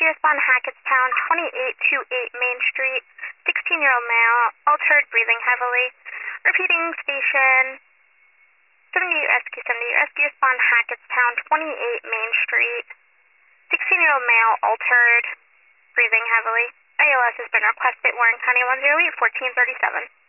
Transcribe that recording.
Rescue respond Hackettstown, 2828 Main Street, 16-year-old male, altered, breathing heavily. Repeating, station 78 Rescue respond Hackettstown, 28 Main Street, 16-year-old male, altered, breathing heavily. ALS has been requested, Warren County 108, 1437.